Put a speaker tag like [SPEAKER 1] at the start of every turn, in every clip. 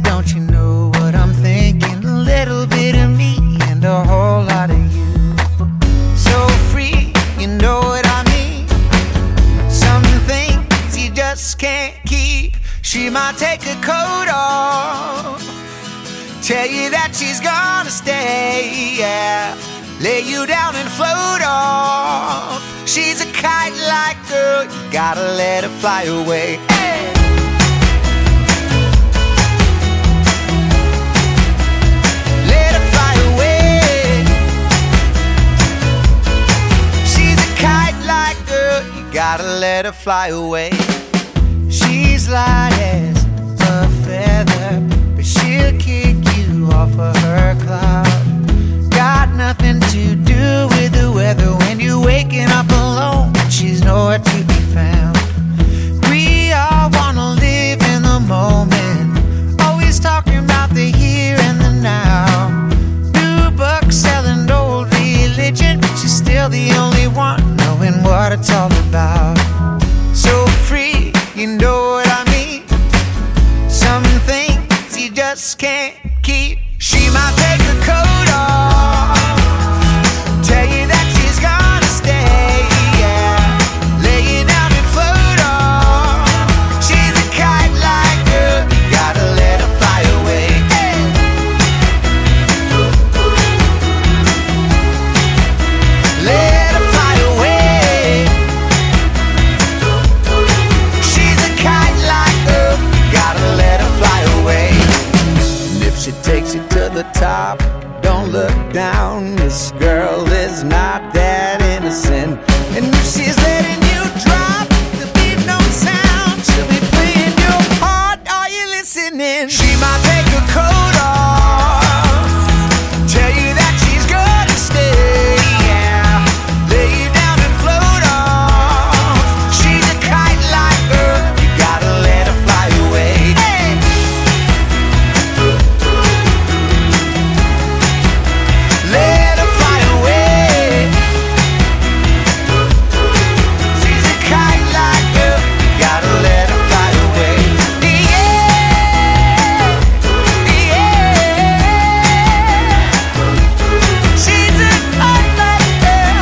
[SPEAKER 1] said, don't you know what I'm thinking? A little bit of me and a whole lot of you. So free, you know what I mean? Some things you just can't keep. She might take her coat off, tell you that she's gonna stay, yeah. Lay you down and float off. She's a kite-like girl, you gotta let her fly away. Hey! Let her fly away. She's a kite-like girl, you gotta let her fly away. She's light as a feather, but she'll kick you off of her cloud. Got nothing to do with the weather when you're waking up alone. She's nowhere to be found. We all wanna live in the moment, always talking about the here and the now. New book selling old religion, but she's still the only one knowing what it's all about. So free, you know what I mean? Some things you just can't keep. She might take her coat off, tell you that she's gonna stay, yeah. Lay you down and float off. She's a kite-like girl, you gotta let her fly away. Hey! Let her fly away. She's a kite-like girl, you gotta let her fly away. And if she takes you to the top, don't look down. This girl is not that innocent. And if she's letting you drop, there'll be no sound. She'll be playing your heart. Are you listening? She might take her coat off, tell you that she's gonna stay, yeah. Lay you down and float off. She's a kite-like girl, you gotta let her fly away. Hey! Let her fly away. She's a kite-like girl, you gotta let her fly away. Yeah, yeah. She's a kite-like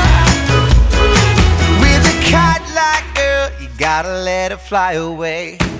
[SPEAKER 1] girl. With a kite-like girl, you gotta let her fly away.